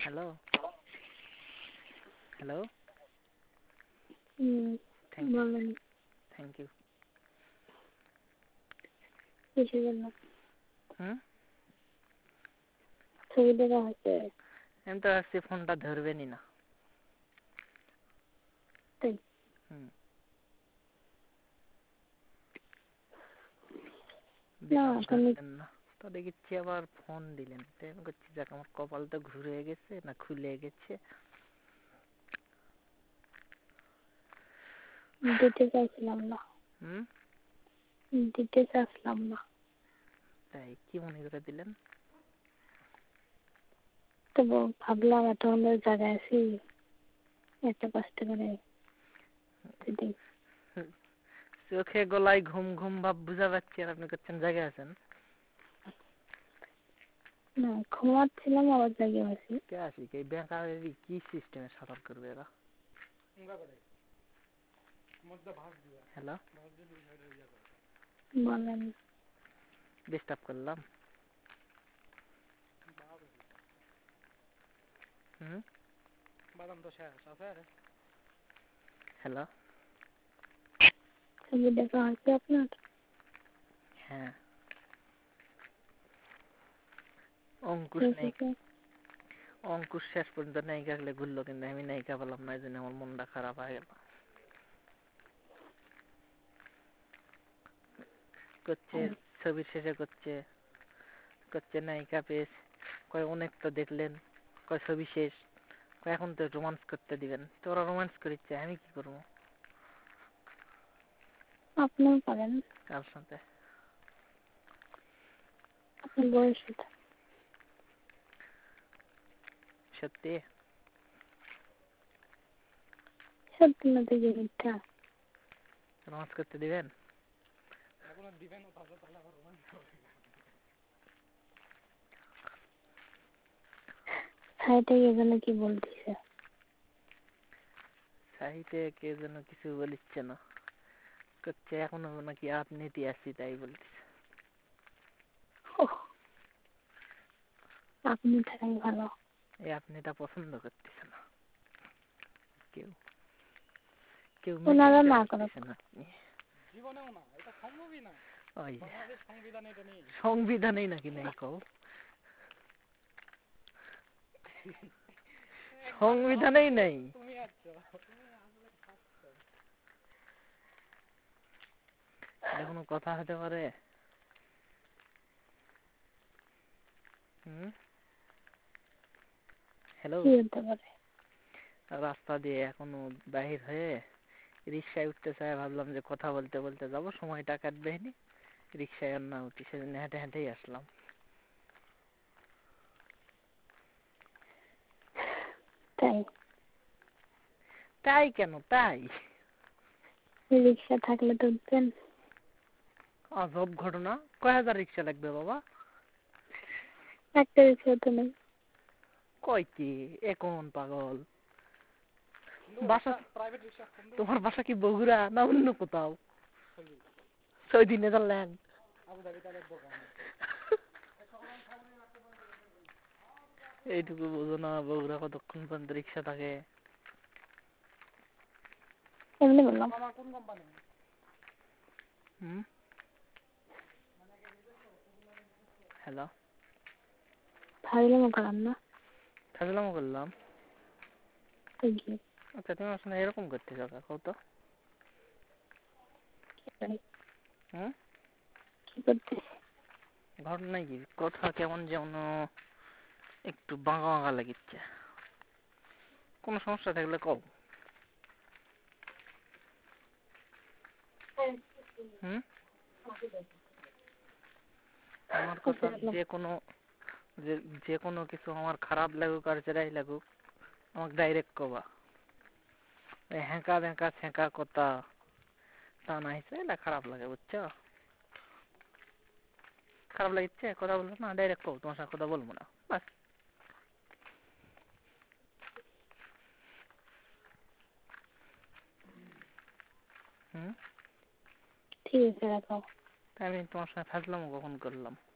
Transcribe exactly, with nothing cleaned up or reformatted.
Hello hello hmm, thank you বলেন thank you কিসের জন্য হুম ছবি দেখা হচ্ছে আমি তো ভাবছি ফোনটা ধরবেনই না তাই হুম না দিলাম তুমি ধরলেন না তো দেখছি আবার ফোন দিলেন তাই আমি করছি যাক আমার কপাল তো ঘুরে গেছে না খুলে গেছে দিতে চাইছিলাম না হুম দিতে চাইছিলাম না তাই কি মনে করে দিলেন তবু ভাবলাম এত সুন্দর জায়গায় আছি এত কষ্ট করে যদি চোখে গলায় ঘুম ঘুম ভাব বুঝা পাচ্ছি আর আপনি করছেন জায়গায় আছেন না ঘুমাচ্ছিলাম আবার জায়গায় আছি কে আসি এই ব্যাংকারেরই কি সিস্টেমে সাঁতার করবে এরা হ্যালো বলেন ডিস্টার্ব করলাম হুম হ্যালো ছবি দেখা হচ্ছে আপনার হ্যাঁ অঙ্কুশ ঠিক নেই আছে অঙ্কুশ শেষ পর্যন্ত নায়িকা হলে ঘুরলো কিন্তু আমি নায়িকা পেলাম না এই জন্য আমার মনটা খারাপ হয়ে গেল করছে ছবির শেষে করছে করছে নায়িকা পেয়েছে কয় অনেক তো দেখলেন কয় ছবি শেষ কয় এখন তো রোমান্স করতে দিবেন তো ওরা রোমান্স করিচ্ছে আমি কি করবো আপনিও পারেন কার সাথে আপনার বয়স কত? সত্যি সত্যি না তো যে মিথ্যা রোমান্স করতে দিবেন সাইটে এজন্য কি বলতেছে সাহিতে কে যেন কিছু বলিচ্ছে না করছে এখনো নাকি আপনিটি আসছি তাই বলতেছে ওহ, আপনি থাকাই ভালো এই আপনিটা পছন্দ করতেছে না কেউ কেউ ওনারা মিশতে না করুক পারতেছে না আপনি ওই সংবিধানেই নাকি নেই কও সংবিধানেই নেই এটা কোনো কথা হতে পারে হুম হ্যালো কি হতে পারে রাস্তা দিয়ে এখনো বাহির হয়ে রিক্সায় উঠতে চাই ভাবলাম যে কথা বলতে বলতে যাবো সময়টা কাটবে নি রিক্সায় আর না উঠি সেজন্য হেঁটে হেঁটেই আসলাম তাই তাই কেন তাই রিক্সা থাকলে তো উঠতেন আজব ঘটনা কয় হাজার রিক্সা লাগবে বাবা একটা রিক্সা তো নেই কয় কি এখন পাগল বাসা তোমার বাসা কি বগুড়া না অন্য কোথাও সৌদি নেদারল্যান্ড এইটুকু বোঝো না বগুড়া কতক্ষণ পর্যন্ত রিক্সা থাকে এমনি বললাম হুম হ্যালো ভাবলাম করলাম না ফাজলামো করলাম তাই কি আচ্ছা তুমি আমার সঙ্গে এরকম করতেছো কাকু তো হুম কি করতে ঘটনা কি কথা কেমন যেমন একটু বাঁকা বাঁকা লাগিচ্ছে কোনো সমস্যা থাকলে কও হুম আমার কথা যে কোনো যে যে কোনো কিছু আমার খারাপ লাগুক আর যেটাই লাগুক আমাকে ডাইরেক্ট কবা এই হ্যাঁকা ব্যাঁকা ছ্যাঁকা কথা তা না হিসেবে খারাপ লাগে বুঝছো খারাপ লাগিচ্ছে কথা বলবো না ডাইরেক্ট কও তোমার সাথে কথা বলবো না বাস হুম ঠিক আছে রাখো তাই আমি তোমার সাথে ফাজলামো কখন করলাম